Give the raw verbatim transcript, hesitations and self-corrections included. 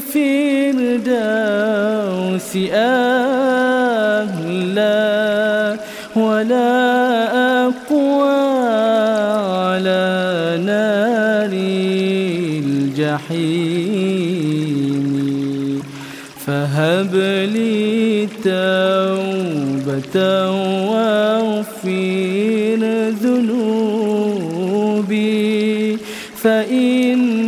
الفردوس أهلا، ولا أقوى على نار الجحيم. فهب لي توبة واغفر ذنوبي، فإن